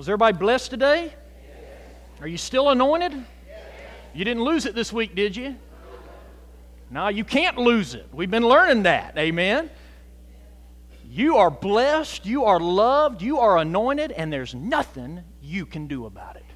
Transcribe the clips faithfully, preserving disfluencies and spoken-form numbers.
Was everybody blessed today? Are you still anointed? You didn't lose it this week, did you? No, you can't lose it. We've been learning that. Amen. You are blessed, you are loved, you are anointed, and there's nothing you can do about it.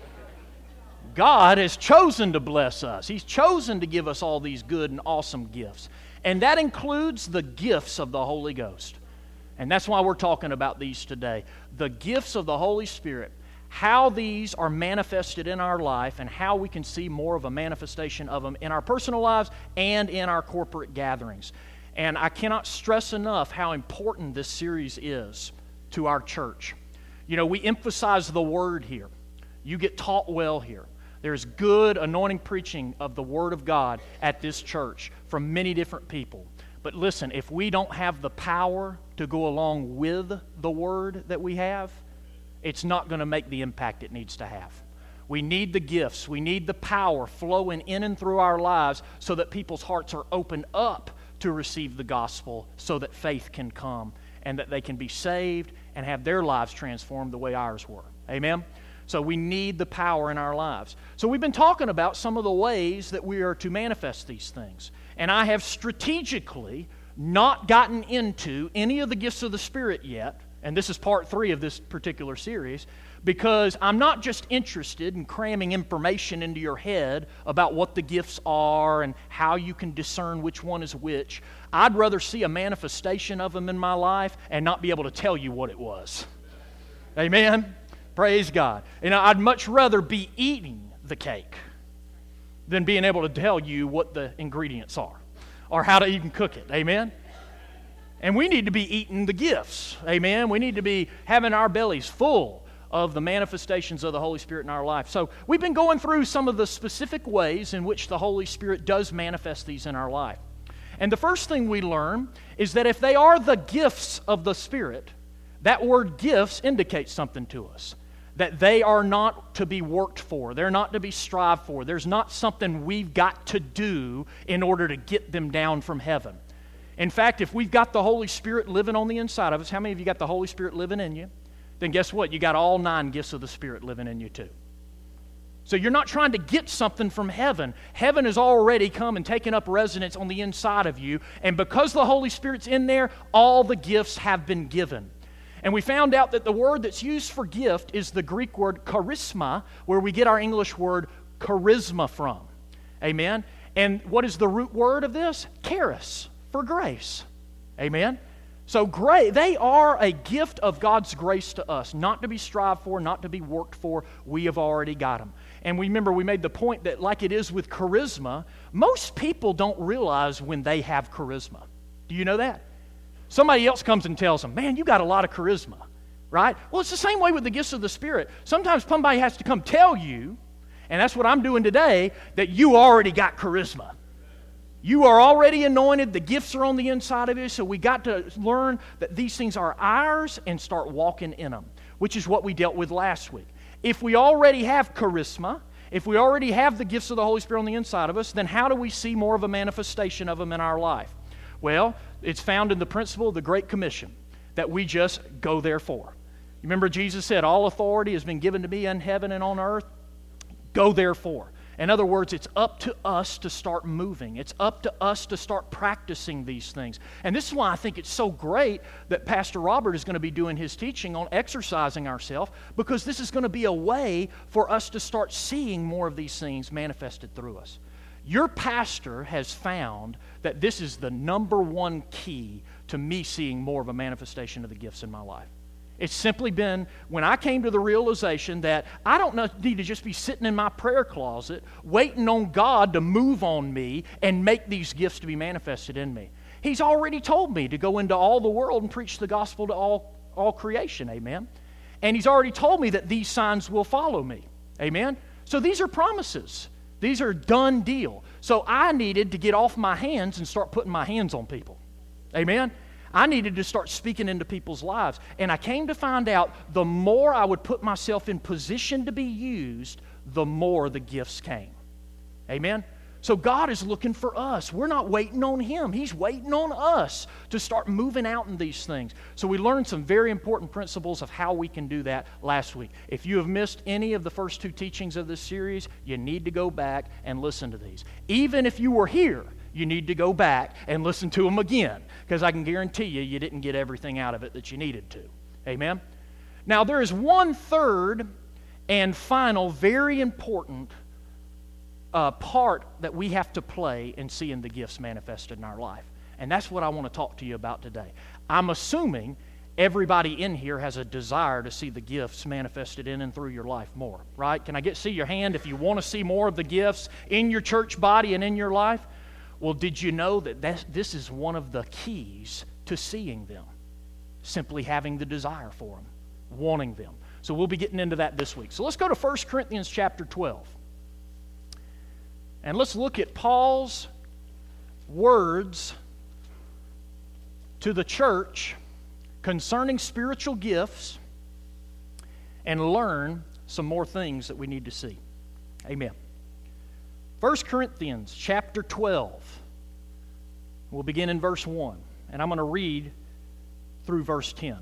God has chosen to bless us. He's chosen to give us all these good and awesome gifts. And that includes the gifts of the Holy Ghost. And that's why we're talking about these today. The gifts of the Holy Spirit, how these are manifested in our life, and how we can see more of a manifestation of them in our personal lives and in our corporate gatherings. And I cannot stress enough how important this series is to our church. You know, we emphasize the Word here. You get taught well here. There's good anointing preaching of the Word of God at this church from many different people. But listen, if we don't have the power to go along with the Word that we have, it's not going to make the impact it needs to have. We need the gifts. We need the power flowing in and through our lives so that people's hearts are opened up to receive the gospel, so that faith can come and that they can be saved and have their lives transformed the way ours were. Amen? So we need the power in our lives. So we've been talking about some of the ways that we are to manifest these things. And I have strategically not gotten into any of the gifts of the Spirit yet, and this is part three of this particular series, because I'm not just interested in cramming information into your head about what the gifts are and how you can discern which one is which. I'd rather see a manifestation of them in my life and not be able to tell you what it was. Amen? Praise God. You know, I'd much rather be eating the cake than being able to tell you what the ingredients are or how to even cook it. Amen? And we need to be eating the gifts. Amen? We need to be having our bellies full of the manifestations of the Holy Spirit in our life. So we've been going through some of the specific ways in which the Holy Spirit does manifest these in our life. And the first thing we learn is that if they are the gifts of the Spirit, that word gifts indicates something to us. That they are not to be worked for. They're not to be strived for. There's not something we've got to do in order to get them down from heaven. In fact, if we've got the Holy Spirit living on the inside of us, how many of you got the Holy Spirit living in you? Then guess what? You got all nine gifts of the Spirit living in you too. So you're not trying to get something from heaven. Heaven has already come and taken up residence on the inside of you. And because the Holy Spirit's in there, all the gifts have been given. And we found out that the word that's used for gift is the Greek word charisma, where we get our English word charisma from. Amen? And what is the root word of this? Charis, for grace. Amen? So great, they are a gift of God's grace to us, not to be strived for, not to be worked for. We have already got them. And we remember we made the point that like it is with charisma, most people don't realize when they have charisma. Do you know that? Somebody else comes and tells them, man, you got a lot of charisma, right? Well, it's the same way with the gifts of the Spirit. Sometimes somebody has to come tell you, and that's what I'm doing today, that you already got charisma. You are already anointed. The gifts are on the inside of you. So we got to learn that these things are ours and start walking in them, which is what we dealt with last week. If we already have charisma, if we already have the gifts of the Holy Spirit on the inside of us, then how do we see more of a manifestation of them in our life? Well, it's found in the principle of the Great Commission that we just go therefore. You remember Jesus said, all authority has been given to me in heaven and on earth. Go therefore. In other words, it's up to us to start moving. It's up to us to start practicing these things. And this is why I think it's so great that Pastor Robert is going to be doing his teaching on exercising ourselves, because this is going to be a way for us to start seeing more of these things manifested through us. Your pastor has found that this is the number one key to me seeing more of a manifestation of the gifts in my life. It's simply been when I came to the realization that I don't need to just be sitting in my prayer closet waiting on God to move on me and make these gifts to be manifested in me. He's already told me to go into all the world and preach the gospel to all, all creation, amen? And He's already told me that these signs will follow me, amen? So these are promises. These are done deal. So I needed to get off my hands and start putting my hands on people, amen? I needed to start speaking into people's lives. And I came to find out the more I would put myself in position to be used, the more the gifts came. Amen? So God is looking for us. We're not waiting on Him. He's waiting on us to start moving out in these things. So we learned some very important principles of how we can do that last week. If you have missed any of the first two teachings of this series, you need to go back and listen to these. Even if you were here, you need to go back and listen to them again, because I can guarantee you, you didn't get everything out of it that you needed to. Amen? Now, there is one third and final, very important uh, part that we have to play in seeing the gifts manifested in our life. And that's what I want to talk to you about today. I'm assuming everybody in here has a desire to see the gifts manifested in and through your life more, right? Can I get see your hand if you want to see more of the gifts in your church body and in your life? Well, did you know that that's, this is one of the keys to seeing them? Simply having the desire for them, wanting them. So we'll be getting into that this week. So let's go to First Corinthians chapter twelve. And let's look at Paul's words to the church concerning spiritual gifts and learn some more things that we need to see. Amen. First Corinthians chapter twelve. We'll begin in verse one. And I'm going to read through verse ten.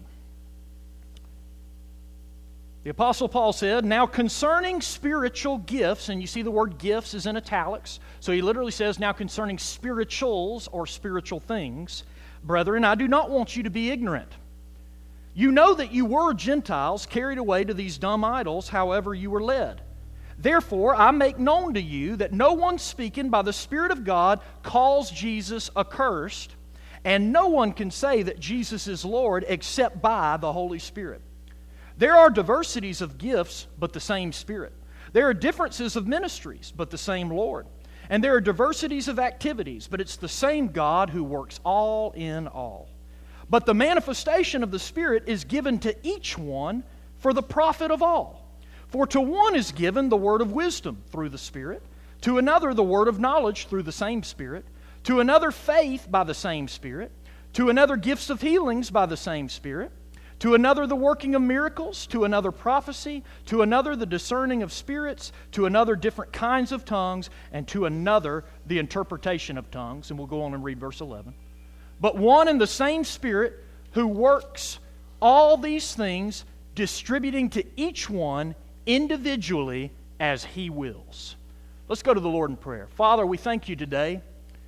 The Apostle Paul said, "Now concerning spiritual gifts," and you see the word gifts is in italics, so he literally says, "Now concerning spirituals," or spiritual things, "brethren, I do not want you to be ignorant. You know that you were Gentiles carried away to these dumb idols, however you were led. Therefore, I make known to you that no one speaking by the Spirit of God calls Jesus accursed, and no one can say that Jesus is Lord except by the Holy Spirit. There are diversities of gifts, but the same Spirit. There are differences of ministries, but the same Lord. And there are diversities of activities, but it's the same God who works all in all. But the manifestation of the Spirit is given to each one for the profit of all. For to one is given the word of wisdom through the Spirit, to another the word of knowledge through the same Spirit, to another faith by the same Spirit, to another gifts of healings by the same Spirit, to another the working of miracles, to another prophecy, to another the discerning of spirits, to another different kinds of tongues, and to another the interpretation of tongues." And we'll go on and read verse eleven. "But one and the same Spirit who works all these things, distributing to each one individually as He wills." Let's go to the Lord in prayer. Father, we thank You today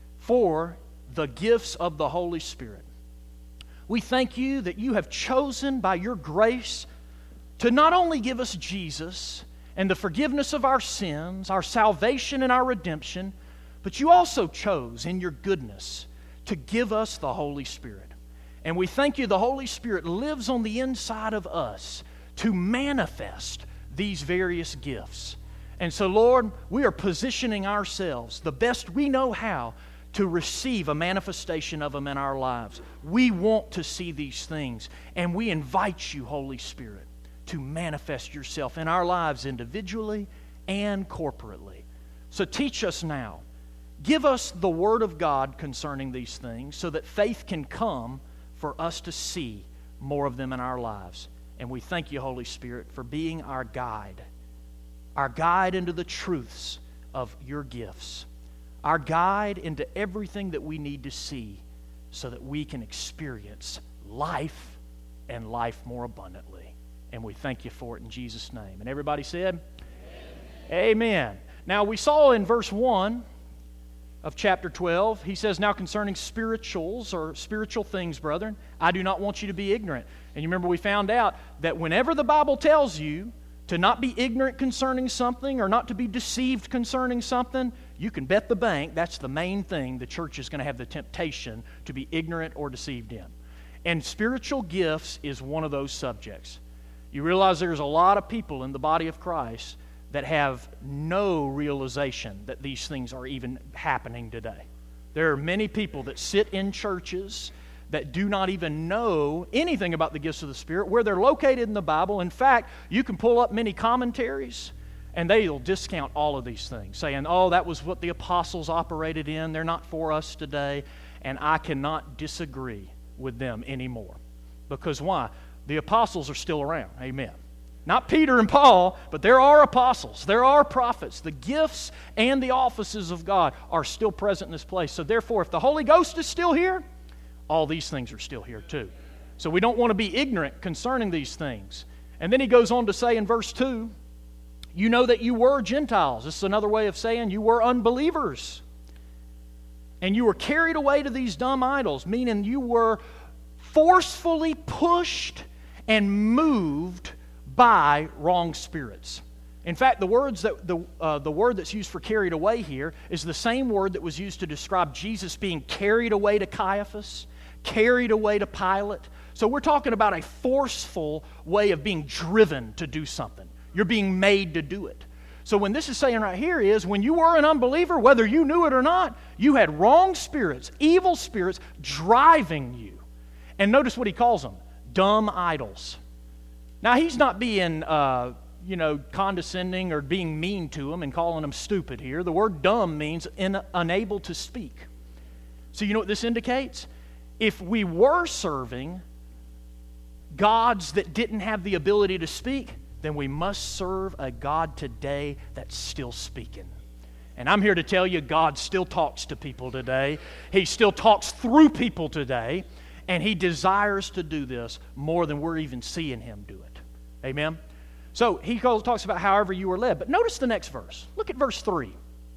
for the gifts of the Holy Spirit. We thank You that You have chosen by Your grace to not only give us Jesus and the forgiveness of our sins, our salvation and our redemption, but You also chose in Your goodness to give us the Holy Spirit. And we thank You the Holy Spirit lives on the inside of us to manifest these various gifts. And so, Lord, we are positioning ourselves the best we know how to receive a manifestation of them in our lives. We want to see these things, and we invite You, Holy Spirit, to manifest Yourself in our lives individually and corporately. So teach us now. Give us the Word of God concerning these things so that faith can come for us to see more of them in our lives. And we thank You, Holy Spirit, for being our guide, our guide into the truths of Your gifts, our guide into everything that we need to see so that we can experience life and life more abundantly. And we thank You for it in Jesus' name. And everybody said, Amen. Amen. Now we saw in verse one of chapter twelve, he says, "Now concerning spirituals," or spiritual things, brethren, "I do not want you to be ignorant." And you remember we found out that whenever the Bible tells you to not be ignorant concerning something or not to be deceived concerning something, you can bet the bank that's the main thing the church is going to have the temptation to be ignorant or deceived in. And spiritual gifts is one of those subjects. You realize there's a lot of people in the body of Christ that have no realization that these things are even happening today. There are many people that sit in churches that do not even know anything about the gifts of the Spirit, where they're located in the Bible. In fact, you can pull up many commentaries, and they'll discount all of these things, saying, "Oh, that was what the apostles operated in. They're not for us today." And I cannot disagree with them anymore. Because why? The apostles are still around. Amen. Not Peter and Paul, but there are apostles, there are prophets. The gifts and the offices of God are still present in this place. So therefore, if the Holy Ghost is still here, all these things are still here too. So we don't want to be ignorant concerning these things. And then he goes on to say in verse two, you know that you were Gentiles. This is another way of saying you were unbelievers. And you were carried away to these dumb idols, meaning you were forcefully pushed and moved by wrong spirits. In fact, the words that the uh, the word that's used for carried away here is the same word that was used to describe Jesus being carried away to Caiaphas, carried away to Pilate. So we're talking about a forceful way of being driven to do something. You're being made to do it. So when this is saying right here is when you were an unbeliever, whether you knew it or not, you had wrong spirits, evil spirits driving you. And notice what he calls them, dumb idols. Now, he's not being, uh, you know, condescending or being mean to them and calling them stupid here. The word dumb means in, unable to speak. So you know what this indicates? If we were serving gods that didn't have the ability to speak, then we must serve a God today that's still speaking. And I'm here to tell you, God still talks to people today. He still talks through people today. And He desires to do this more than we're even seeing Him do it. Amen? So he talks about however you were led. But notice the next verse. Look at verse three.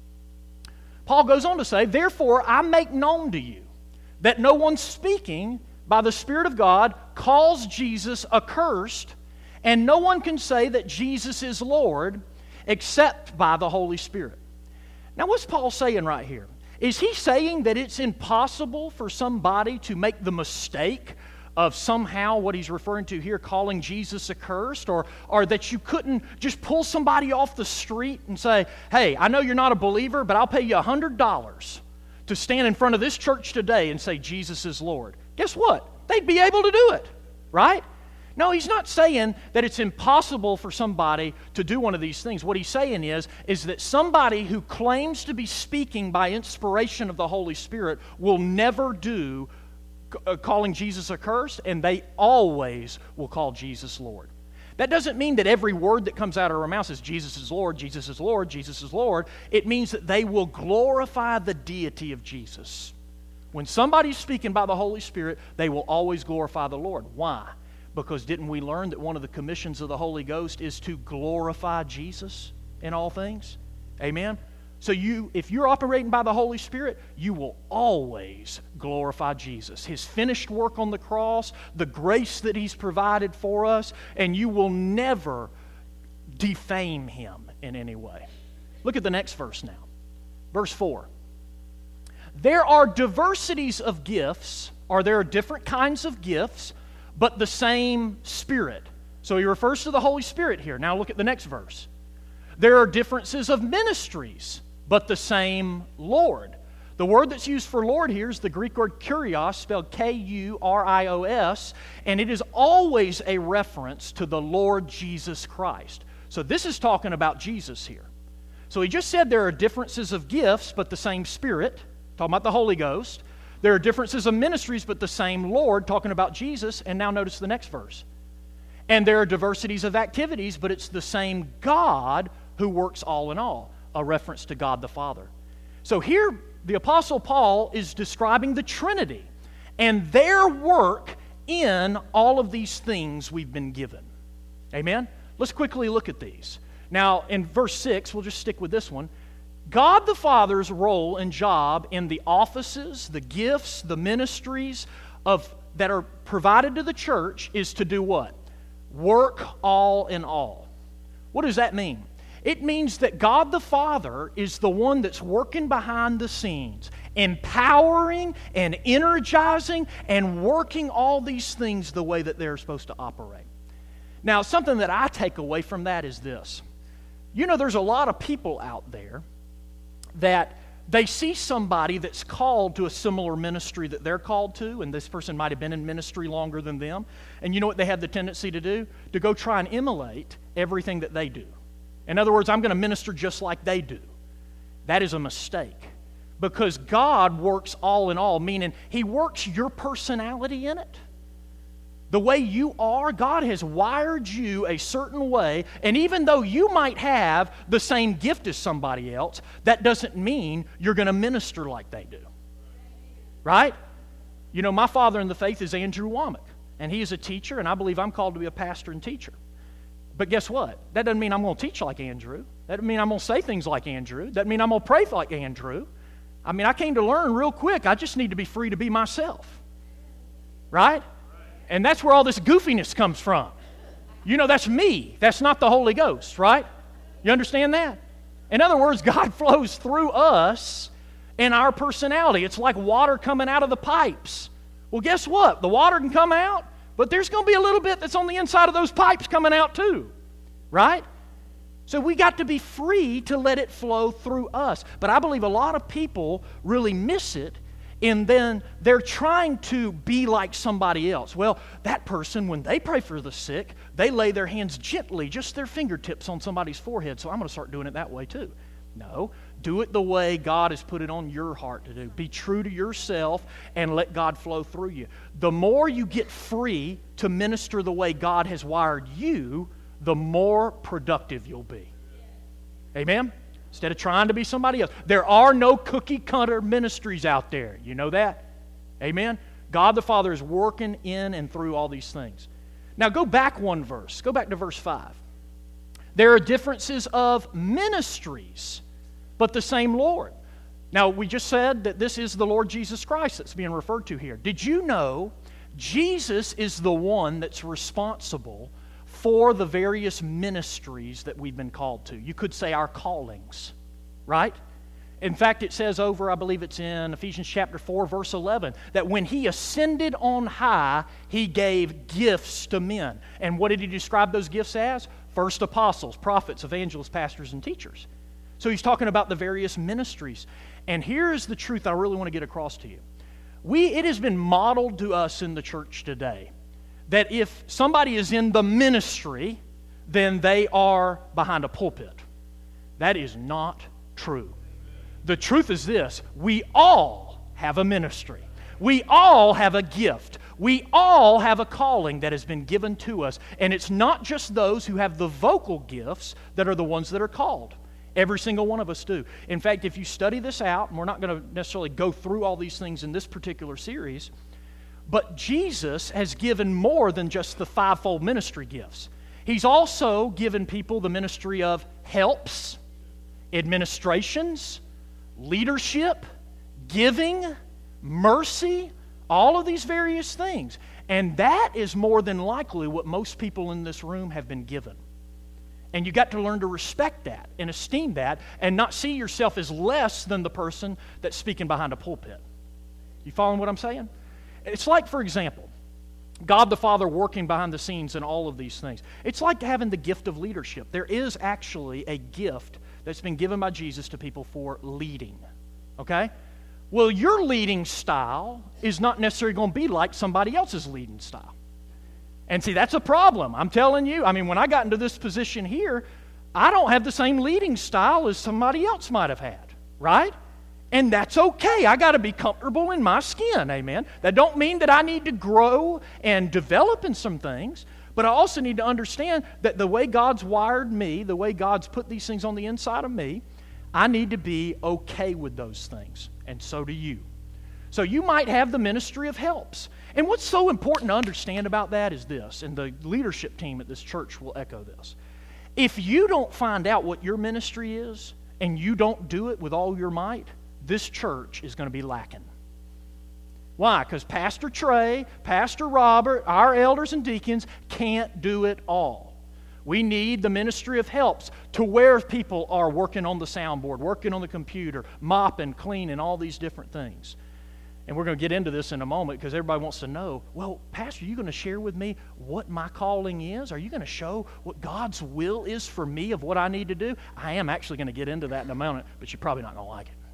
Paul goes on to say, therefore I make known to you that no one speaking by the Spirit of God calls Jesus accursed, and no one can say that Jesus is Lord except by the Holy Spirit. Now what's Paul saying right here? Is he saying that it's impossible for somebody to make the mistake of somehow what he's referring to here, calling Jesus accursed, or, or that you couldn't just pull somebody off the street and say, hey, I know you're not a believer, but I'll pay you one hundred dollars to stand in front of this church today and say Jesus is Lord. Guess what? They'd be able to do it, right? No, he's not saying that it's impossible for somebody to do one of these things. What he's saying is, is that somebody who claims to be speaking by inspiration of the Holy Spirit will never do uh, calling Jesus accursed, and they always will call Jesus Lord. That doesn't mean that every word that comes out of our mouth is Jesus is Lord, Jesus is Lord, Jesus is Lord. It means that they will glorify the deity of Jesus. When somebody's speaking by the Holy Spirit, they will always glorify the Lord. Why? Because didn't we learn that one of the commissions of the Holy Ghost is to glorify Jesus in all things? Amen? So you, if you're operating by the Holy Spirit, you will always glorify Jesus. His finished work on the cross, the grace that He's provided for us, and you will never defame Him in any way. Look at the next verse now. Verse four. There are diversities of gifts, or there are different kinds of gifts, but the same Spirit. So he refers to the Holy Spirit here. Now look at the next verse. There are differences of ministries, but the same Lord. The word that's used for Lord here is the Greek word kurios, spelled K U R I O S, and it is always a reference to the Lord Jesus Christ. So this is talking about Jesus here. So he just said there are differences of gifts, but the same Spirit, talking about the Holy Ghost. There are differences of ministries, but the same Lord, talking about Jesus. And now notice the next verse. And there are diversities of activities, but it's the same God who works all in all, a reference to God the Father. So here, the Apostle Paul is describing the Trinity and their work in all of these things we've been given. Amen? Let's quickly look at these. Now, in verse six, we'll just stick with this one. God the Father's role and job in the offices, the gifts, the ministries of that are provided to the church is to do what? Work all in all. What does that mean? It means that God the Father is the one that's working behind the scenes, empowering and energizing and working all these things the way that they're supposed to operate. Now, something that I take away from that is this. You know, there's a lot of people out there that they see somebody that's called to a similar ministry that they're called to, and this person might have been in ministry longer than them, and you know what they have the tendency to do? To go try and emulate everything that they do. In other words, I'm going to minister just like they do. That is a mistake, because God works all in all, meaning He works your personality in it, The way you are, God has wired you a certain way, and even though you might have the same gift as somebody else, that doesn't mean you're going to minister like they do. Right? You know, my father in the faith is Andrew Womack, and he is a teacher, and I believe I'm called to be a pastor and teacher. But guess what? That doesn't mean I'm going to teach like Andrew. That doesn't mean I'm going to say things like Andrew. That doesn't mean I'm going to pray like Andrew. I mean, I came to learn real quick. I just need to be free to be myself. Right? And that's where all this goofiness comes from. You know, that's me. That's not the Holy Ghost, right? You understand that? In other words, God flows through us and our personality. It's like water coming out of the pipes. Well, guess what? The water can come out, but there's going to be a little bit that's on the inside of those pipes coming out too, right? So we got to be free to let it flow through us. But I believe a lot of people really miss it, and then they're trying to be like somebody else. Well, that person, when they pray for the sick, they lay their hands gently, just their fingertips on somebody's forehead, so I'm going to start doing it that way too. No, do it the way God has put it on your heart to do. Be true to yourself and let God flow through you. The more you get free to minister the way God has wired you, the more productive you'll be. Amen? Instead of trying to be somebody else. There are no cookie-cutter ministries out there. You know that? Amen? God the Father is working in and through all these things. Now go back one verse. Go back to verse five. There are differences of ministries, but the same Lord. Now we just said that this is the Lord Jesus Christ that's being referred to here. Did you know Jesus is the one that's responsible for the various ministries that we've been called to? You could say our callings, right? In fact, it says over, I believe it's in Ephesians chapter four, verse eleven, that when He ascended on high, He gave gifts to men. And what did He describe those gifts as? First apostles, prophets, evangelists, pastors, and teachers. So He's talking about the various ministries. And here's the truth I really want to get across to you. We, it has been modeled to us in the church today that if somebody is in the ministry, then they are behind a pulpit. That is not true. The truth is this: we all have a ministry. We all have a gift. We all have a calling that has been given to us. And it's not just those who have the vocal gifts that are the ones that are called. Every single one of us do. In fact, if you study this out, and we're not going to necessarily go through all these things in this particular series, but Jesus has given more than just the fivefold ministry gifts. He's also given people the ministry of helps, administrations, leadership, giving, mercy, all of these various things. And that is more than likely what most people in this room have been given. And you got to learn to respect that and esteem that and not see yourself as less than the person that's speaking behind a pulpit. You following what I'm saying? It's like, for example, God the Father working behind the scenes in all of these things. It's like having the gift of leadership. There is actually a gift that's been given by Jesus to people for leading. Okay? Well, your leading style is not necessarily going to be like somebody else's leading style. And see, that's a problem. I'm telling you, I mean, when I got into this position here, I don't have the same leading style as somebody else might have had, right? And that's okay. I got to be comfortable in my skin, amen? That don't mean that I need to grow and develop in some things, but I also need to understand that the way God's wired me, the way God's put these things on the inside of me, I need to be okay with those things, and so do you. So you might have the ministry of helps. And what's so important to understand about that is this, and the leadership team at this church will echo this. If you don't find out what your ministry is, and you don't do it with all your might, this church is going to be lacking. Why? Because Pastor Trey, Pastor Robert, our elders and deacons can't do it all. We need the ministry of helps to where people are working on the soundboard, working on the computer, mopping, cleaning, all these different things. And we're going to get into this in a moment because everybody wants to know, well, Pastor, are you going to share with me what my calling is? Are you going to show what God's will is for me of what I need to do? I am actually going to get into that in a moment, but you're probably not going to like it.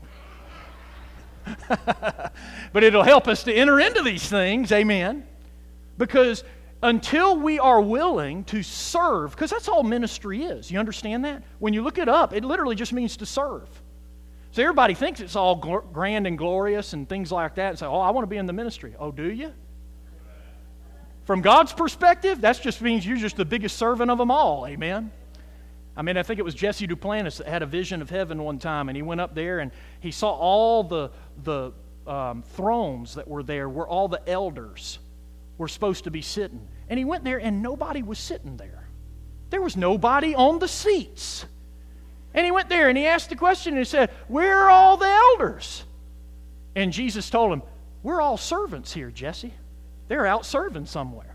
But it'll help us to enter into these things, amen? Because until we are willing to serve, because that's all ministry is. You understand that? When you look it up, it literally just means to serve. So everybody thinks it's all gl- grand and glorious and things like that and say, oh, I want to be in the ministry. Oh, do you? From God's perspective, that just means you're just the biggest servant of them all. Amen? I mean, I think it was Jesse Duplantis that had a vision of heaven one time, and he went up there and he saw all the, the um, thrones that were there where all the elders were supposed to be sitting. And he went there and nobody was sitting there. There was nobody on the seats. And he went there and he asked the question and he said, where are all the elders? And Jesus told him, we're all servants here, Jesse. They're out serving somewhere.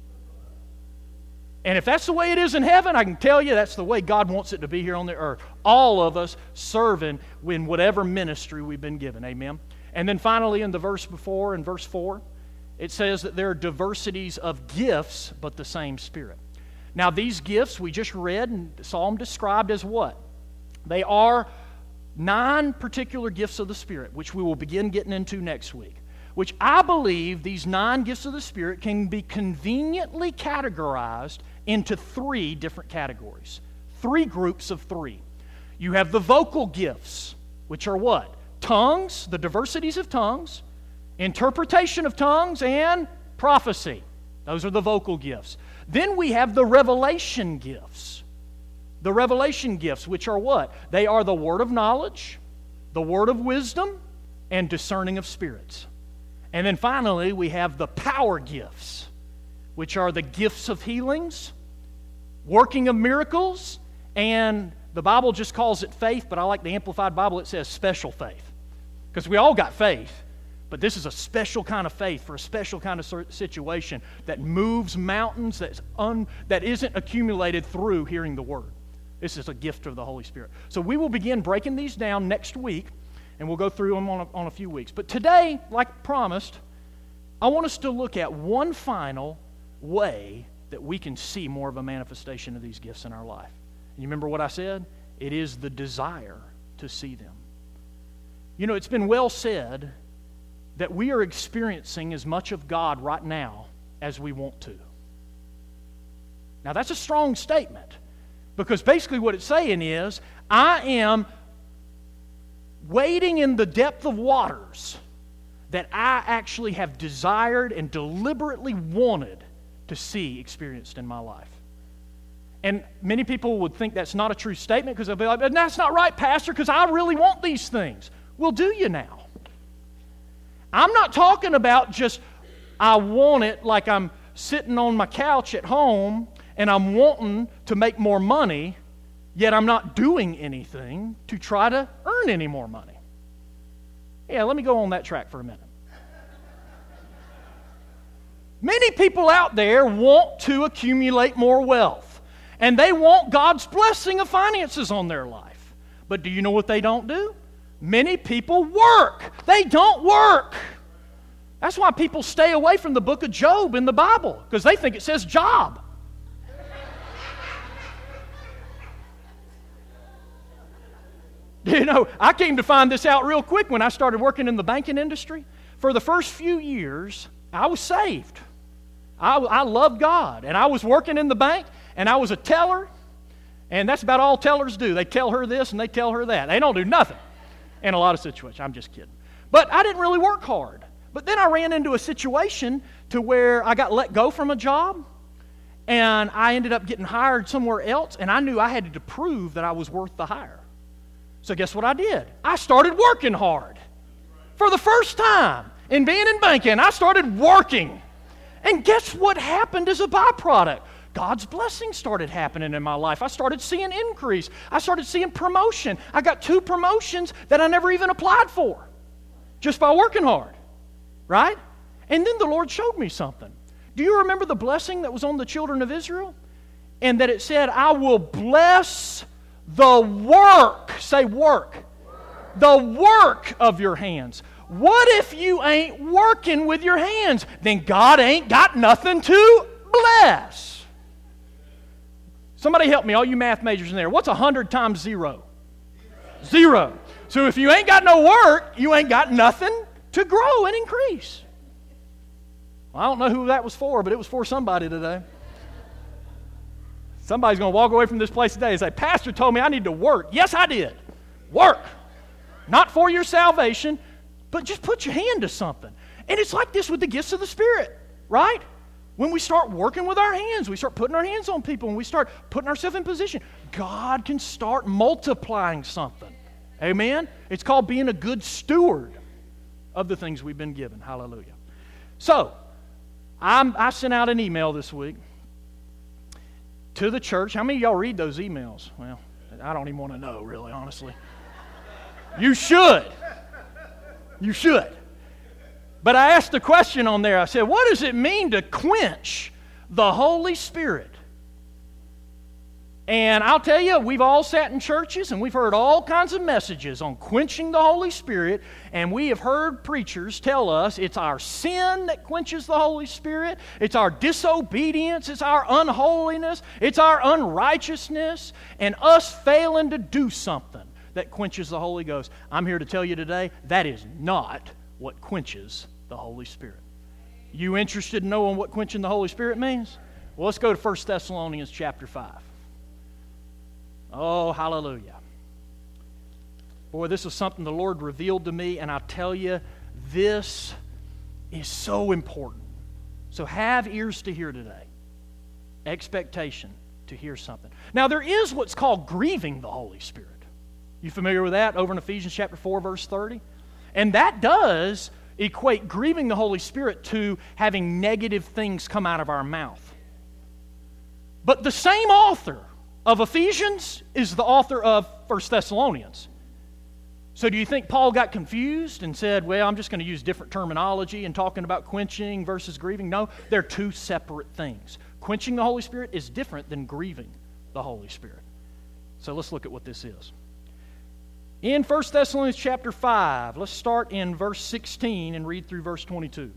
And if that's the way it is in heaven, I can tell you that's the way God wants it to be here on the earth. All of us serving in whatever ministry we've been given. Amen? And then finally in the verse before, in verse four, it says that there are diversities of gifts, but the same Spirit. Now these gifts we just read and saw them described as what? They are nine particular gifts of the Spirit, which we will begin getting into next week. Which I believe these nine gifts of the Spirit can be conveniently categorized into three different categories. Three groups of three. You have the vocal gifts, which are what? Tongues, the diversities of tongues, interpretation of tongues, and prophecy. Those are the vocal gifts. Then we have the revelation gifts. The revelation gifts, which are what? They are the word of knowledge, the word of wisdom, and discerning of spirits. And then finally, we have the power gifts, which are the gifts of healings, working of miracles, and the Bible just calls it faith, but I like the Amplified Bible, it says special faith. Because we all got faith, but this is a special kind of faith for a special kind of situation that moves mountains, that's un, that isn't accumulated through hearing the Word. This is a gift of the Holy Spirit. So we will begin breaking these down next week, and we'll go through them on a, on a few weeks. But today, like promised, I want us to look at one final way that we can see more of a manifestation of these gifts in our life. And you remember what I said? It is the desire to see them. You know, it's been well said that we are experiencing as much of God right now as we want to. Now, that's a strong statement, because basically what it's saying is, I am wading in the depth of waters that I actually have desired and deliberately wanted to see experienced in my life. And many people would think that's not a true statement, because they'll be like, that's not right, Pastor, because I really want these things. Well, do you now? I'm not talking about just I want it like I'm sitting on my couch at home and I'm wanting to make more money, yet I'm not doing anything to try to earn any more money. Yeah, let me go on that track for a minute. Many people out there want to accumulate more wealth, and they want God's blessing of finances on their life. But do you know what they don't do? Many people work. They don't work. That's why people stay away from the book of Job in the Bible, because they think it says job. You know, I came to find this out real quick when I started working in the banking industry. For the first few years, I was saved. I, I loved God, and I was working in the bank, and I was a teller, and that's about all tellers do. They tell her this, and they tell her that. They don't do nothing in a lot of situations. I'm just kidding. But I didn't really work hard. But then I ran into a situation to where I got let go from a job, and I ended up getting hired somewhere else, and I knew I had to prove that I was worth the hire. So guess what I did? I started working hard. For the first time in being in banking, I started working. And guess what happened as a byproduct? God's blessings started happening in my life. I started seeing increase. I started seeing promotion. I got two promotions that I never even applied for, just by working hard, right? And then the Lord showed me something. Do you remember the blessing that was on the children of Israel? And that it said, I will bless the work, say work, work. The work of your hands. What if you ain't working with your hands? Then God ain't got nothing to bless. Somebody help me, all you math majors in there. What's a hundred times zero? Zero. Zero. So if you ain't got no work, you ain't got nothing to grow and increase. Well, I don't know who that was for, but it was for somebody today. Somebody's going to walk away from this place today and say, Pastor told me I need to work. Yes, I did. Work. Not for your salvation, but just put your hand to something. And it's like this with the gifts of the Spirit, right? When we start working with our hands, we start putting our hands on people, and we start putting ourselves in position, God can start multiplying something. Amen? It's called being a good steward of the things we've been given. Hallelujah. So, I'm, I sent out an email this week to the church. How many of y'all read those emails? Well, I don't even want to know, really, honestly. You should. You should. But I asked a question on there. I said, what does it mean to quench the Holy Spirit? And I'll tell you, we've all sat in churches and we've heard all kinds of messages on quenching the Holy Spirit, and we have heard preachers tell us it's our sin that quenches the Holy Spirit, it's our disobedience, it's our unholiness, it's our unrighteousness, and us failing to do something that quenches the Holy Ghost. I'm here to tell you today, that is not what quenches the Holy Spirit. You interested in knowing what quenching the Holy Spirit means? Well, let's go to First Thessalonians chapter five. Oh, hallelujah. Boy, this is something the Lord revealed to me, and I tell you, this is so important. So have ears to hear today. Expectation to hear something. Now, there is what's called grieving the Holy Spirit. You familiar with that? Over in Ephesians chapter four, verse thirty. And that does equate grieving the Holy Spirit to having negative things come out of our mouth. But the same author of Ephesians is the author of First Thessalonians. So do you think Paul got confused and said, well, I'm just going to use different terminology in talking about quenching versus grieving? No, they're two separate things. Quenching the Holy Spirit is different than grieving the Holy Spirit. So let's look at what this is. In First Thessalonians chapter five, let's start in verse sixteen and read through verse twenty-two.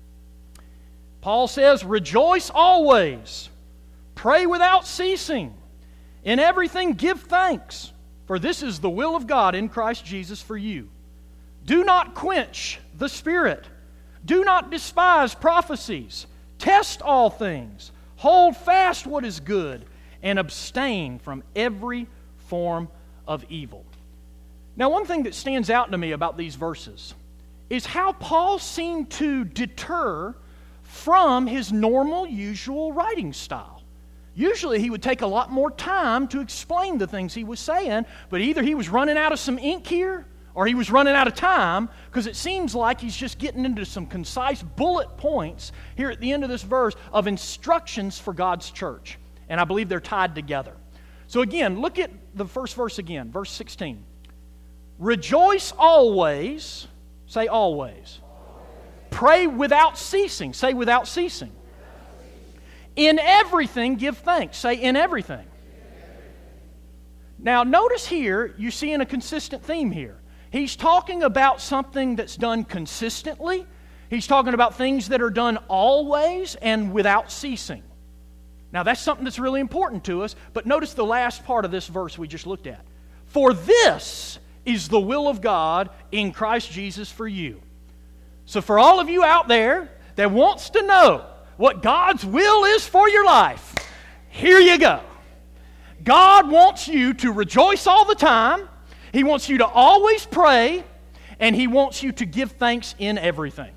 Paul says, rejoice always, pray without ceasing, in everything give thanks, for this is the will of God in Christ Jesus for you. Do not quench the Spirit. Do not despise prophecies. Test all things. Hold fast what is good, and abstain from every form of evil. Now, one thing that stands out to me about these verses is how Paul seemed to deter from his normal, usual writing style. Usually he would take a lot more time to explain the things he was saying, but either he was running out of some ink here or he was running out of time, because it seems like he's just getting into some concise bullet points here at the end of this verse of instructions for God's church. And I believe they're tied together. So again, look at the first verse again, verse sixteen. Rejoice always, say always. always. Pray without ceasing, say without ceasing. Without ceasing. In everything give thanks, say in everything. in everything. Now notice here, you're seeing a consistent theme here. He's talking about something that's done consistently. He's talking about things that are done always and without ceasing. Now that's something that's really important to us, but notice the last part of this verse we just looked at. For this is the will of God in Christ Jesus for you. So for all of you out there that wants to know what God's will is for your life, here you go. God wants you to rejoice all the time. He wants you to always pray, and He wants you to give thanks in everything.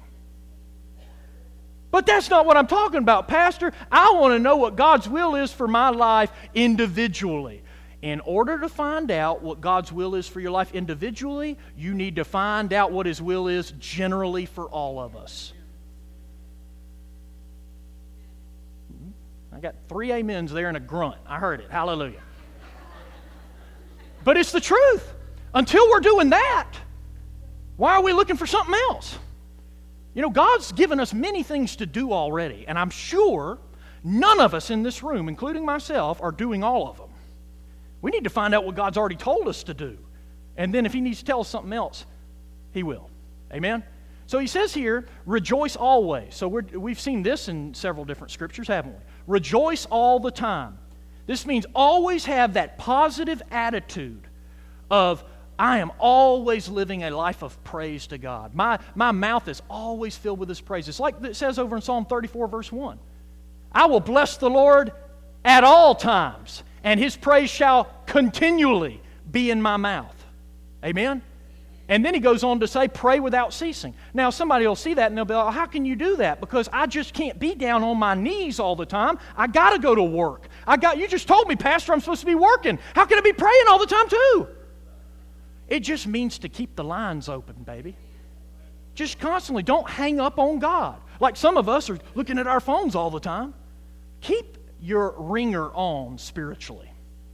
But that's not what I'm talking about, Pastor. I want to know what God's will is for my life individually. In order to find out what God's will is for your life individually, you need to find out what His will is generally for all of us. I got three amens there and a grunt. I heard it. Hallelujah. But it's the truth. Until we're doing that, why are we looking for something else? You know, God's given us many things to do already, and I'm sure none of us in this room, including myself, are doing all of them. We need to find out what God's already told us to do. And then if He needs to tell us something else, He will. Amen? So He says here, rejoice always. So we're, we've seen this in several different scriptures, haven't we? Rejoice all the time. This means always have that positive attitude of, I am always living a life of praise to God. My, my mouth is always filled with His praise. It's like it says over in Psalm thirty-four, verse one. I will bless the Lord at all times, and His praise shall continually be in my mouth. Amen? And then he goes on to say, pray without ceasing. Now, somebody will see that and they'll be like, how can you do that? Because I just can't be down on my knees all the time. I got to go to work. I got. You just told me, Pastor, I'm supposed to be working. How can I be praying all the time too? It just means to keep the lines open, baby. Just constantly. Don't hang up on God. Like some of us are looking at our phones all the time. Keep your ringer on spiritually.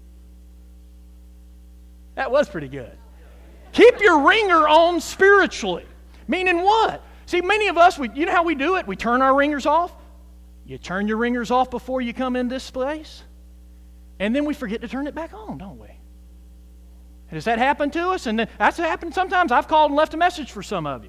That was pretty good. Keep your ringer on spiritually. Meaning what? See, many of us, we, you know how we do it? We turn our ringers off. You turn your ringers off before you come in this place. And then we forget to turn it back on, don't we? Does that happen to us? And then, that's happened sometimes. I've called and left a message for some of you.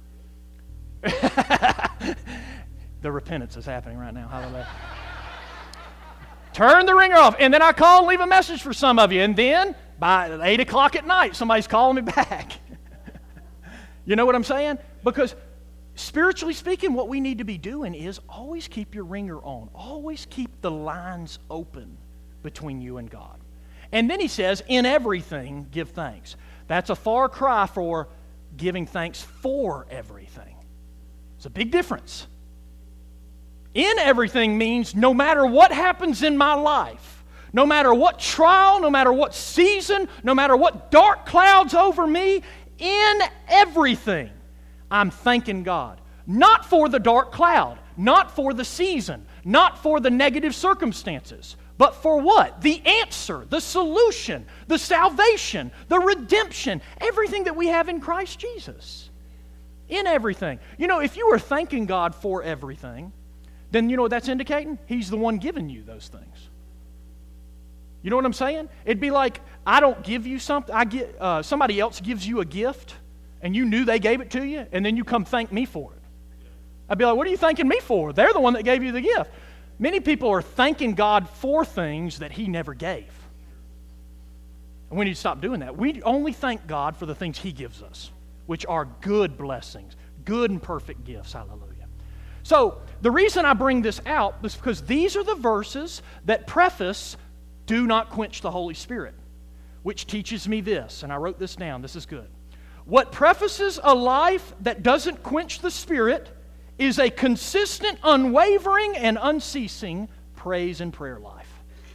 The repentance is happening right now. Hallelujah. Turn the ringer off. And then I call and leave a message for some of you. And then by eight o'clock at night, somebody's calling me back. You know what I'm saying? Because spiritually speaking, what we need to be doing is always keep your ringer on. Always keep the lines open between you and God. And then he says, in everything, give thanks. That's a far cry for giving thanks for everything. It's a big difference. In everything means no matter what happens in my life, no matter what trial, no matter what season, no matter what dark clouds over me, in everything, I'm thanking God. Not for the dark cloud, not for the season, not for the negative circumstances, but for what? The answer, the solution, the salvation, the redemption, everything that we have in Christ Jesus. In everything. You know, if you are thanking God for everything, then you know what that's indicating? He's the one giving you those things. You know what I'm saying? It'd be like, I don't give you something. I get uh, somebody else gives you a gift, and you knew they gave it to you, and then you come thank me for it. I'd be like, what are you thanking me for? They're the one that gave you the gift. Many people are thanking God for things that He never gave. And we need to stop doing that. We only thank God for the things He gives us, which are good blessings, good and perfect gifts. Hallelujah. So, the reason I bring this out is because these are the verses that preface do not quench the Holy Spirit, which teaches me this, and I wrote this down. This is good. What prefaces a life that doesn't quench the Spirit is a consistent, unwavering, and unceasing praise and prayer life.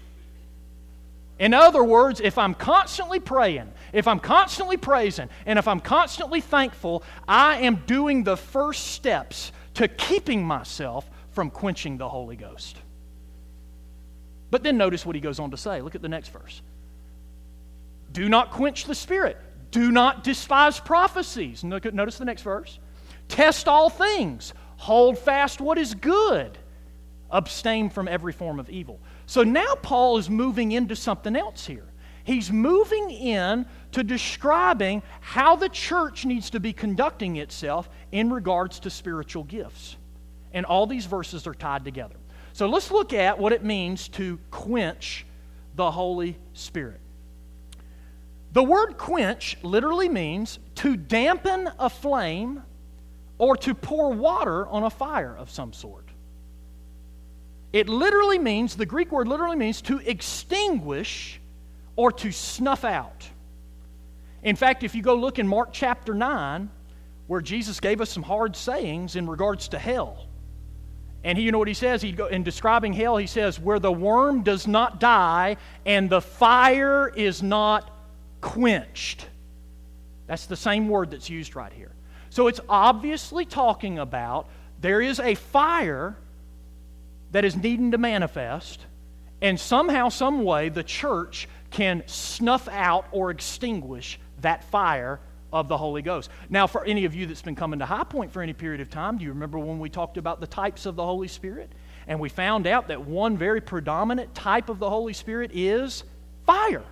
In other words, if I'm constantly praying, if I'm constantly praising, and if I'm constantly thankful, I am doing the first steps to keeping myself from quenching the Holy Ghost. But then notice what he goes on to say. Look at the next verse. Do not quench the Spirit. Do not despise prophecies. Notice the next verse. Test all things. Hold fast what is good. Abstain from every form of evil. So now Paul is moving into something else here. He's moving in to describing how the church needs to be conducting itself in regards to spiritual gifts. And all these verses are tied together. So let's look at what it means to quench the Holy Spirit. The word quench literally means to dampen a flame or to pour water on a fire of some sort. It literally means, the Greek word literally means to extinguish or to snuff out. In fact, if you go look in Mark chapter nine, where Jesus gave us some hard sayings in regards to hell. And he, you know what he says? He go, in describing hell, he says, where the worm does not die and the fire is not quenched. That's the same word that's used right here. So it's obviously talking about there is a fire that is needing to manifest, and somehow, some way, the church can snuff out or extinguish that fire of the Holy Ghost. Now, for any of you that's been coming to High Point for any period of time, do you remember when we talked about the types of the Holy Spirit? And we found out that one very predominant type of the Holy Spirit is fire.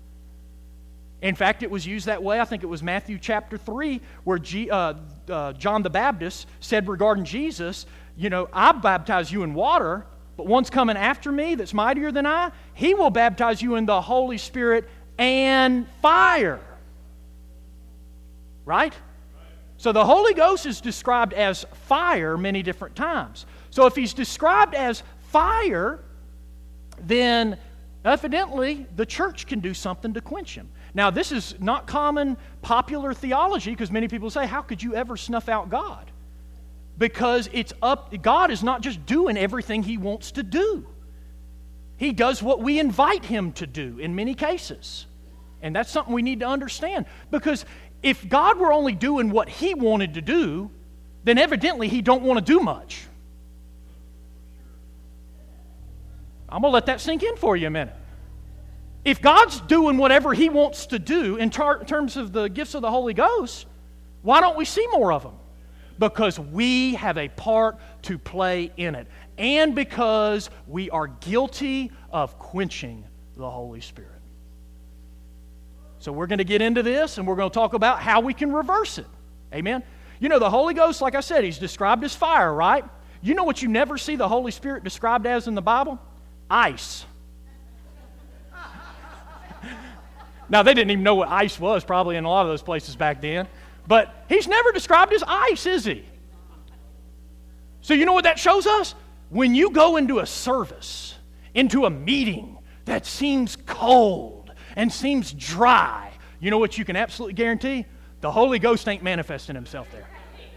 In fact, it was used that way. I think it was Matthew chapter three, where G, uh, uh, John the Baptist said regarding Jesus, you know, I baptize you in water, but one's coming after me that's mightier than I. He will baptize you in the Holy Spirit and fire. Right? So the Holy Ghost is described as fire many different times. So if he's described as fire, then evidently the church can do something to quench him. Now, this is not common popular theology because many people say, how could you ever snuff out God? Because it's up, God is not just doing everything He wants to do. He does what we invite Him to do in many cases. And that's something we need to understand. Because if God were only doing what He wanted to do, then evidently He don't want to do much. I'm going to let that sink in for you a minute. If God's doing whatever He wants to do in tar- terms of the gifts of the Holy Ghost, why don't we see more of them? Because we have a part to play in it. And because we are guilty of quenching the Holy Spirit. So we're going to get into this and we're going to talk about how we can reverse it. Amen? You know, the Holy Ghost, like I said, He's described as fire, right? You know what you never see the Holy Spirit described as in the Bible? Ice. Now, they didn't even know what ice was probably in a lot of those places back then. But He's never described as ice, is He? So you know what that shows us? When you go into a service, into a meeting that seems cold and seems dry, you know what you can absolutely guarantee? The Holy Ghost ain't manifesting Himself there.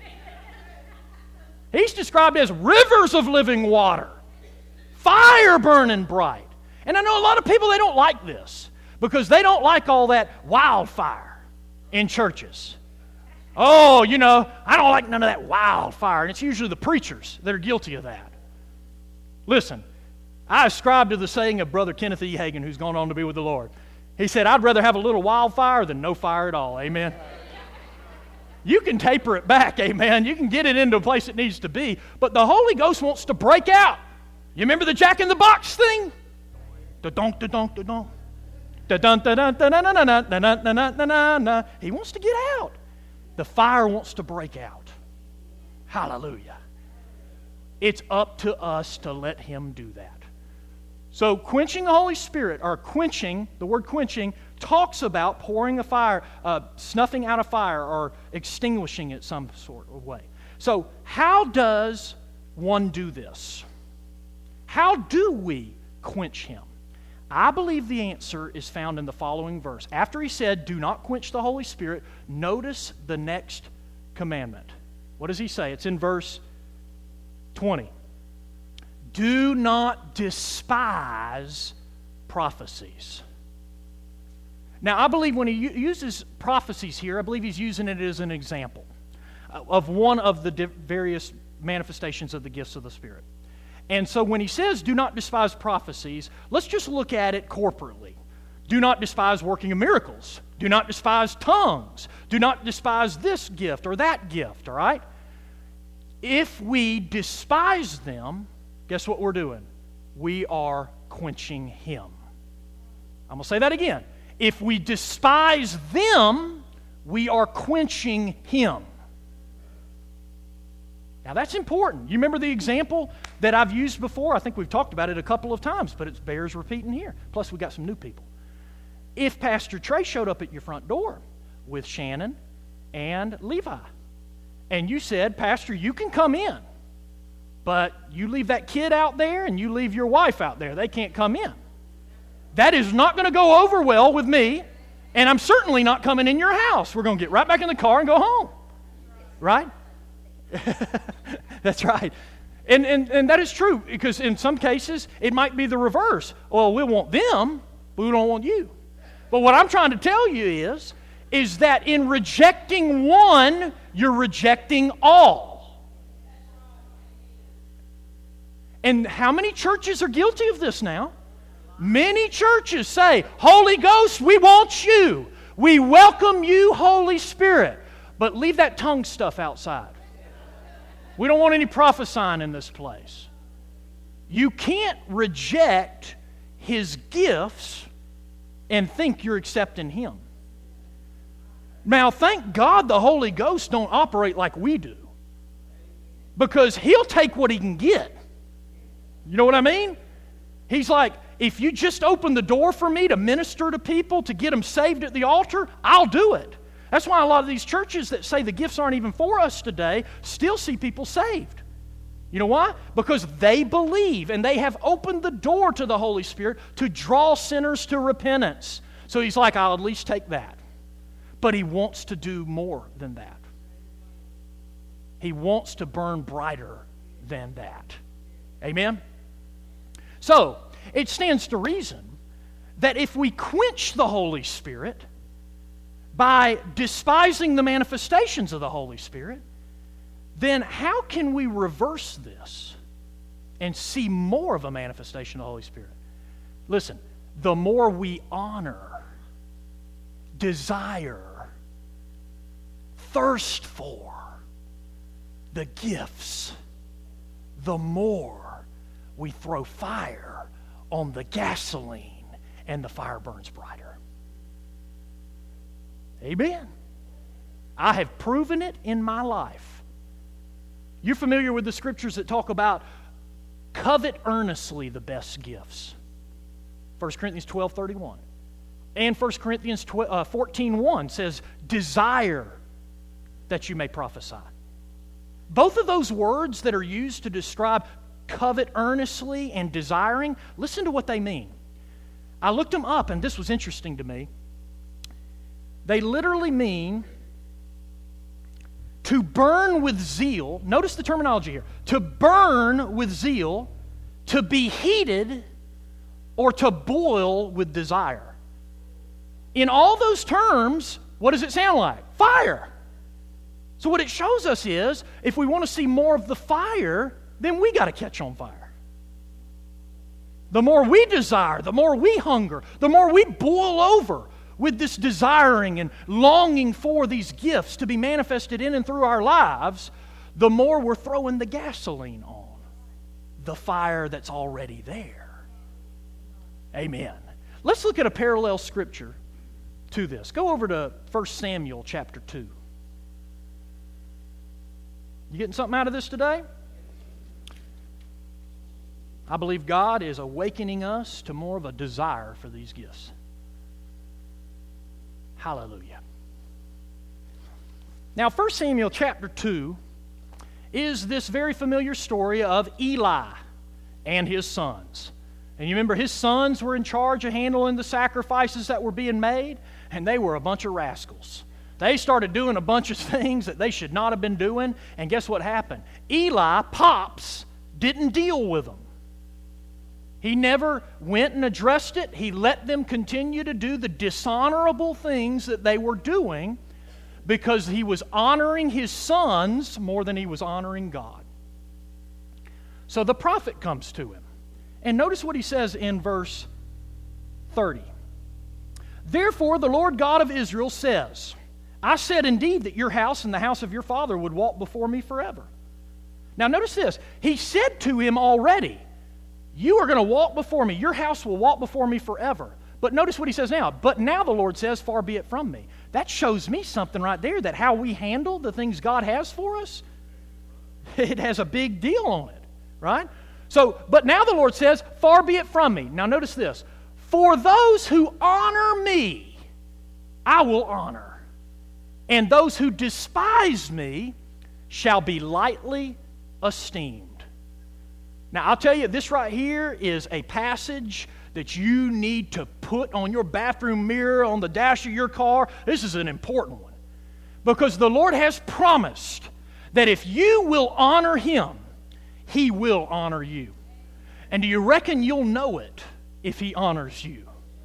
He's described as rivers of living water, fire burning bright. And I know a lot of people, they don't like this because they don't like all that wildfire in churches. Oh, you know, I don't like none of that wildfire. And it's usually the preachers that are guilty of that. Listen, I ascribe to the saying of Brother Kenneth E. Hagin, who's gone on to be with the Lord. He said, I'd rather have a little wildfire than no fire at all. Amen. You can taper it back, amen. You can get it into a place it needs to be. But the Holy Ghost wants to break out. You remember the Jack in the Box thing? Da-donk, da-donk, da-donk. Da-dun, da-dun, da-dun, da-dun, da-dun, da-dun, da-dun, da-dun. He wants to get out. The fire wants to break out. Hallelujah. It's up to us to let Him do that. So quenching the Holy Spirit, or quenching, the word quenching, talks about pouring a fire, uh, snuffing out a fire, or extinguishing it some sort of way. So how does one do this? How do we quench Him? I believe the answer is found in the following verse. After He said, do not quench the Holy Spirit, notice the next commandment. What does He say? It's in verse twenty. Do not despise prophecies. Now, I believe when He uses prophecies here, I believe He's using it as an example of one of the various manifestations of the gifts of the Spirit. And so when He says, do not despise prophecies, let's just look at it corporately. Do not despise working of miracles. Do not despise tongues. Do not despise this gift or that gift, all right? If we despise them, guess what we're doing? We are quenching Him. I'm going to say that again. If we despise them, we are quenching Him. Now that's important. You remember the example that I've used before? I think we've talked about it a couple of times, but it bears repeating here. Plus we got some new people. If Pastor Trey showed up at your front door with Shannon and Levi, and you said, Pastor, you can come in, but you leave that kid out there and you leave your wife out there. They can't come in. That is not going to go over well with me, and I'm certainly not coming in your house. We're going to get right back in the car and go home. Right? That's right. And, and and that is true, because in some cases it might be the reverse. Well, we want them, but we don't want you. But what I'm trying to tell you is, is that in rejecting one, you're rejecting all. And how many churches are guilty of this now? Many churches say, Holy Ghost, we want you. We welcome you, Holy Spirit. But leave that tongue stuff outside. We don't want any prophesying in this place. You can't reject His gifts and think you're accepting Him. Now, thank God the Holy Ghost don't operate like we do, because He'll take what He can get. You know what I mean? He's like, if you just open the door for me to minister to people, to get them saved at the altar, I'll do it. That's why a lot of these churches that say the gifts aren't even for us today still see people saved. You know why? Because they believe and they have opened the door to the Holy Spirit to draw sinners to repentance. So he's like, I'll at least take that. But he wants to do more than that. He wants to burn brighter than that. Amen? So, it stands to reason that if we quench the Holy Spirit by despising the manifestations of the Holy Spirit, then how can we reverse this and see more of a manifestation of the Holy Spirit? Listen, the more we honor, desire, thirst for the gifts, the more we throw fire on the gasoline and the fire burns brighter. Amen. I have proven it in my life. You're familiar with the scriptures that talk about covet earnestly the best gifts. First Corinthians twelve thirty-one. And First Corinthians fourteen one says, desire that you may prophesy. Both of those words that are used to describe covet earnestly and desiring, listen to what they mean. I looked them up, and this was interesting to me. They literally mean to burn with zeal. Notice the terminology here. To burn with zeal, to be heated, or to boil with desire. In all those terms, what does it sound like? Fire. So what it shows us is, if we want to see more of the fire, then we got to catch on fire. The more we desire, the more we hunger, the more we boil over with this desiring and longing for these gifts to be manifested in and through our lives, the more we're throwing the gasoline on the fire that's already there. Amen. Let's look at a parallel scripture to this. Go over to First Samuel chapter two. You getting something out of this today? I believe God is awakening us to more of a desire for these gifts. Hallelujah. Now, First Samuel chapter two is this very familiar story of Eli and his sons. And you remember his sons were in charge of handling the sacrifices that were being made, and they were a bunch of rascals. They started doing a bunch of things that they should not have been doing, and guess what happened? Eli, Pops, didn't deal with them. He never went and addressed it. He let them continue to do the dishonorable things that they were doing because he was honoring his sons more than he was honoring God. So the prophet comes to him. And notice what he says in verse thirty. Therefore the Lord God of Israel says, I said indeed that your house and the house of your father would walk before me forever. Now notice this. He said to him already, you are going to walk before me. Your house will walk before me forever. But notice what he says now. But now the Lord says, far be it from me. That shows me something right there, that how we handle the things God has for us, it has a big deal on it, right? So, but now the Lord says, far be it from me. Now notice this. For those who honor me, I will honor. And those who despise me shall be lightly esteemed. Now, I'll tell you, this right here is a passage that you need to put on your bathroom mirror, on the dash of your car. This is an important one. Because the Lord has promised that if you will honor Him, He will honor you. And do you reckon you'll know it if He honors you?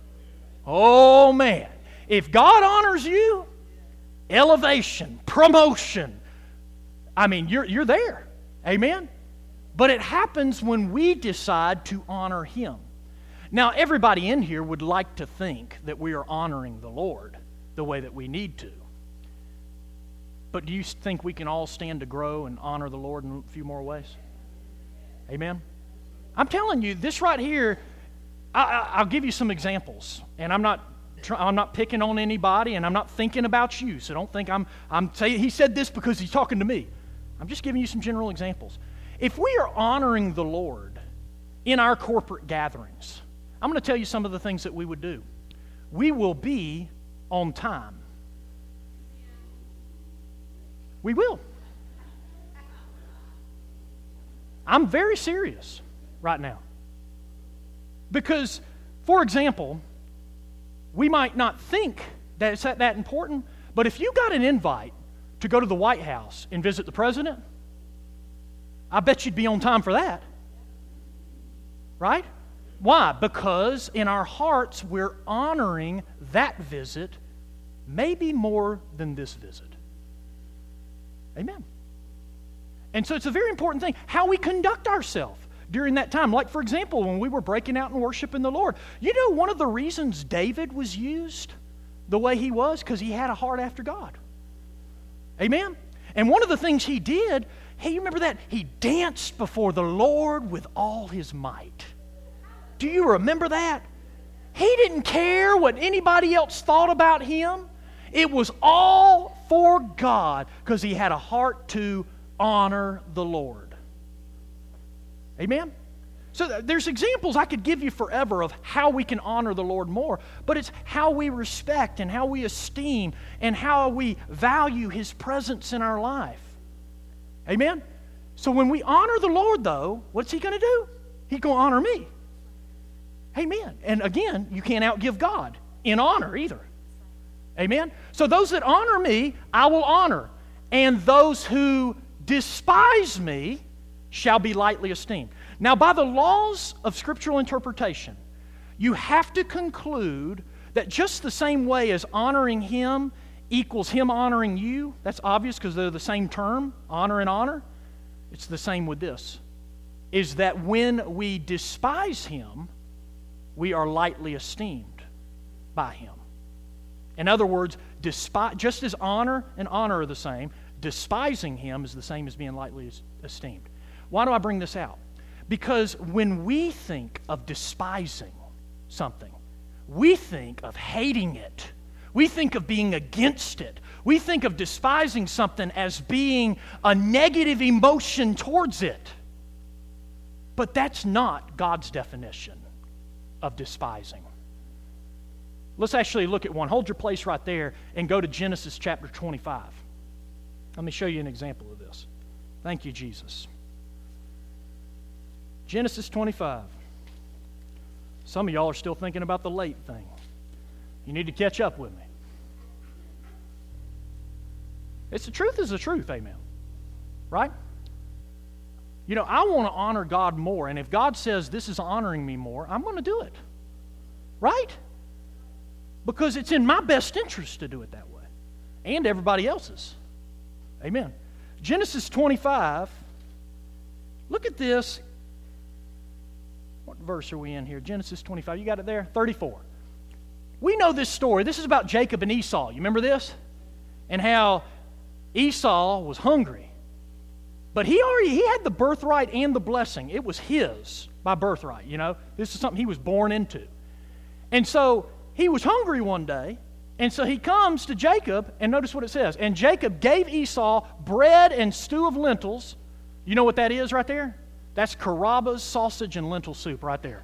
Oh, man. If God honors you, elevation, promotion, I mean, you're, you're there. Amen? But it happens when we decide to honor Him. Now, everybody in here would like to think that we are honoring the Lord the way that we need to. But do you think we can all stand to grow and honor the Lord in a few more ways? Amen? I'm telling you, this right here, I, I, I'll give you some examples. And I'm not I'm not picking on anybody, and I'm not thinking about you. So don't think I'm, I'm saying He said this because He's talking to me. I'm just giving you some general examples. If we are honoring the Lord in our corporate gatherings, I'm going to tell you some of the things that we would do. We will be on time. We will. I'm very serious right now. Because, for example, we might not think that it's that, that important, but if you got an invite to go to the White House and visit the president, I bet you'd be on time for that. Right? Why? Because in our hearts we're honoring that visit maybe more than this visit. Amen. And so it's a very important thing how we conduct ourselves during that time. Like, for example, when we were breaking out and worshiping the Lord. You know, one of the reasons David was used the way he was, because he had a heart after God. Amen? And one of the things he did, hey, you remember that? He danced before the Lord with all his might. Do you remember that? He didn't care what anybody else thought about him. It was all for God because he had a heart to honor the Lord. Amen? So there's examples I could give you forever of how we can honor the Lord more, but it's how we respect and how we esteem and how we value His presence in our life. Amen? So when we honor the Lord, though, what's He going to do? He's going to honor me. Amen. And again, you can't outgive God in honor either. Amen? So those that honor me, I will honor. And those who despise me shall be lightly esteemed. Now, by the laws of scriptural interpretation, you have to conclude that just the same way as honoring Him equals Him honoring you, that's obvious because they're the same term, honor and honor, it's the same with this, is that when we despise Him, we are lightly esteemed by Him. In other words, despise, just as honor and honor are the same, despising Him is the same as being lightly esteemed. Why do I bring this out? Because when we think of despising something, we think of hating it. We think of being against it. We think of despising something as being a negative emotion towards it. But that's not God's definition of despising. Let's actually look at one. Hold your place right there and go to Genesis chapter twenty-five. Let me show you an example of this. Thank you, Jesus. Genesis twenty-five. Some of y'all are still thinking about the late thing. You need to catch up with me. It's the truth is the truth, amen. Right? You know, I want to honor God more, and if God says this is honoring me more, I'm going to do it. Right? Because it's in my best interest to do it that way. And everybody else's. Amen. Genesis twenty-five. Look at this. What verse are we in here? Genesis twenty-five. You got it there? thirty-four. We know this story. This is about Jacob and Esau. You remember this? And how Esau was hungry. But he already he had the birthright and the blessing. It was his by birthright, you know. This is something he was born into. And so he was hungry one day, and so he comes to Jacob, and notice what it says. And Jacob gave Esau bread and stew of lentils. You know what that is right there? That's Carrabba's sausage and lentil soup right there.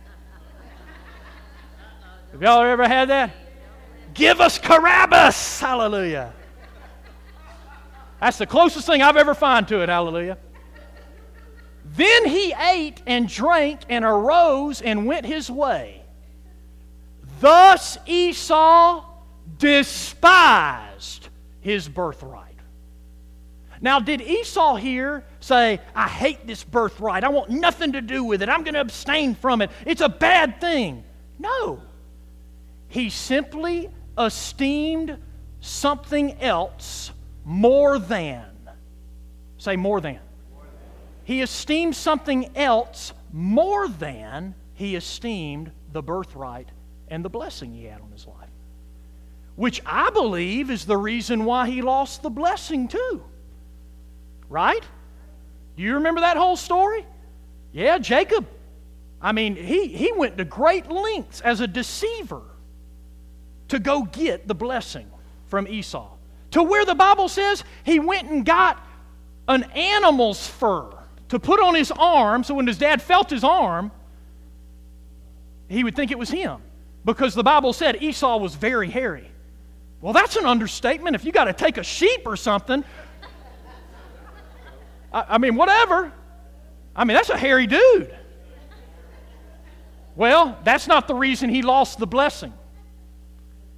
Have y'all ever had that? Give us Carrabba's! Hallelujah. That's the closest thing I've ever found to it. Hallelujah. Then he ate and drank and arose and went his way. Thus Esau despised his birthright. Now, did Esau here say, I hate this birthright. I want nothing to do with it. I'm going to abstain from it. It's a bad thing. No. He simply esteemed something else more than. Say more than. He esteemed something else more than he esteemed the birthright and the blessing he had on his life. Which I believe is the reason why he lost the blessing too. Right? Do you remember that whole story? Yeah, Jacob. I mean, he, he went to great lengths as a deceiver to go get the blessing from Esau. To where the Bible says he went and got an animal's fur to put on his arm, so when his dad felt his arm, he would think it was him. Because the Bible said Esau was very hairy. Well, that's an understatement. If you got to take a sheep or something, I, I mean, whatever. I mean, that's a hairy dude. Well, that's not the reason he lost the blessing.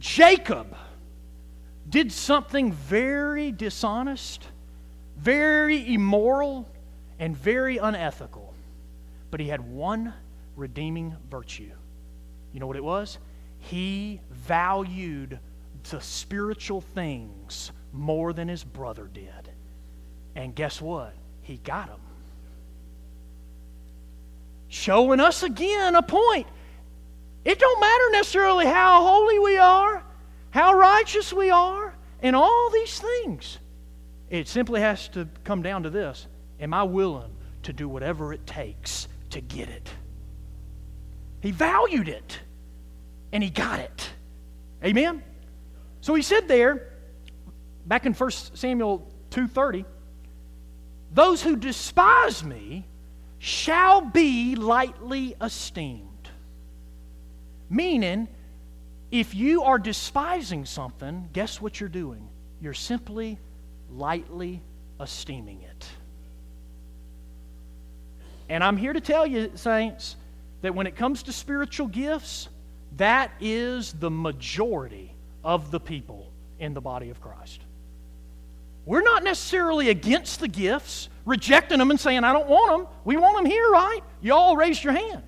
Jacob did something very dishonest, very immoral, and very unethical. But he had one redeeming virtue. You know what it was? He valued the spiritual things more than his brother did. And guess what? He got them. Showing us again a point. It don't matter necessarily how holy we are, how righteous we are, and all these things. It simply has to come down to this. Am I willing to do whatever it takes to get it? He valued it, and he got it. Amen? So he said there, back in First Samuel two thirty, those who despise me shall be lightly esteemed. Meaning, if you are despising something, guess what you're doing? You're simply lightly esteeming it. And I'm here to tell you, saints, that when it comes to spiritual gifts, that is the majority of the people in the body of Christ. We're not necessarily against the gifts, rejecting them and saying, I don't want them. We want them here, right? You all raised your hand.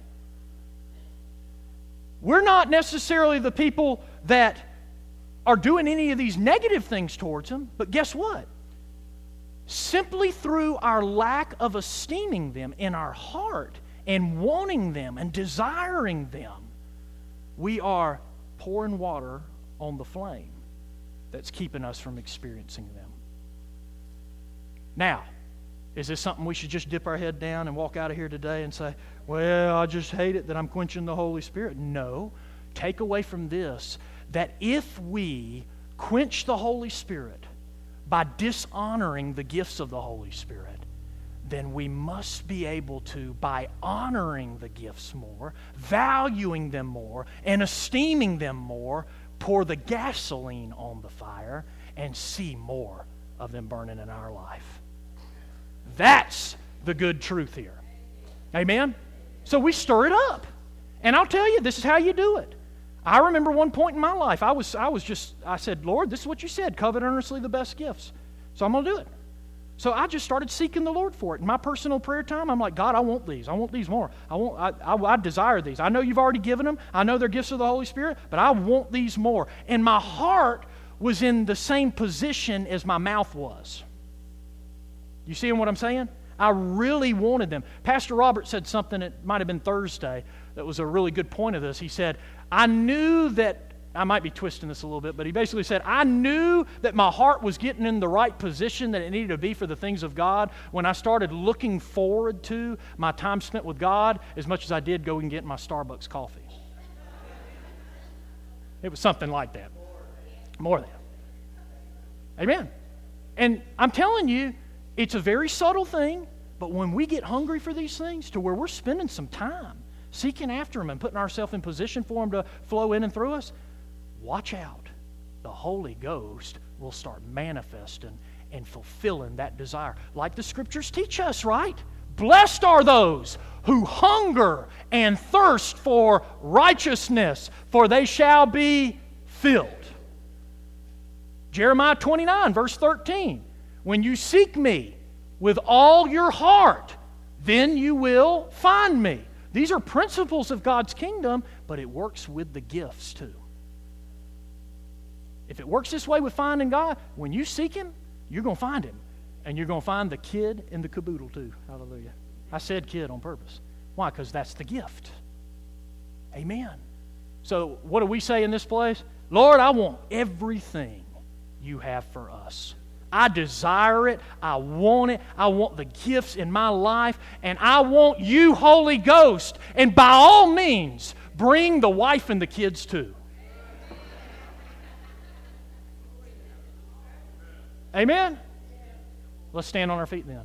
We're not necessarily the people that are doing any of these negative things towards them, but guess what? Simply through our lack of esteeming them in our heart and wanting them and desiring them, we are pouring water on the flame that's keeping us from experiencing them. Now, is this something we should just dip our head down and walk out of here today and say, well, I just hate it that I'm quenching the Holy Spirit? No. Take away from this that if we quench the Holy Spirit by dishonoring the gifts of the Holy Spirit, then we must be able to, by honoring the gifts more, valuing them more, and esteeming them more, pour the gasoline on the fire and see more of them burning in our life. That's the good truth here. Amen? So we stir it up. And I'll tell you, this is how you do it. I remember one point in my life, I was I was just, I said, Lord, this is what you said, covet earnestly the best gifts. So I'm going to do it. So I just started seeking the Lord for it. In my personal prayer time, I'm like, God, I want these. I want these more. I want. I, I, I desire these. I know you've already given them. I know they're gifts of the Holy Spirit, but I want these more. And my heart was in the same position as my mouth was. You seeing what I'm saying? I really wanted them. Pastor Robert said something, it might have been Thursday, that was a really good point of this. He said, I knew that, I might be twisting this a little bit, but he basically said, I knew that my heart was getting in the right position that it needed to be for the things of God when I started looking forward to my time spent with God as much as I did go and get my Starbucks coffee. It was something like that. More than. Amen. And I'm telling you, it's a very subtle thing, but when we get hungry for these things to where we're spending some time seeking after them and putting ourselves in position for them to flow in and through us, watch out. The Holy Ghost will start manifesting and fulfilling that desire. Like the Scriptures teach us, right? Blessed are those who hunger and thirst for righteousness, for they shall be filled. Jeremiah twenty-nine, verse thirteen. When you seek me with all your heart, then you will find me. These are principles of God's kingdom, but it works with the gifts too. If it works this way with finding God, when you seek Him, you're going to find Him. And you're going to find the kid in the caboodle too. Hallelujah. I said kid on purpose. Why? Because that's the gift. Amen. So what do we say in this place? Lord, I want everything you have for us. I desire it. I want it. I want the gifts in my life. And I want you, Holy Ghost. And by all means, bring the wife and the kids too. Amen? Let's stand on our feet then.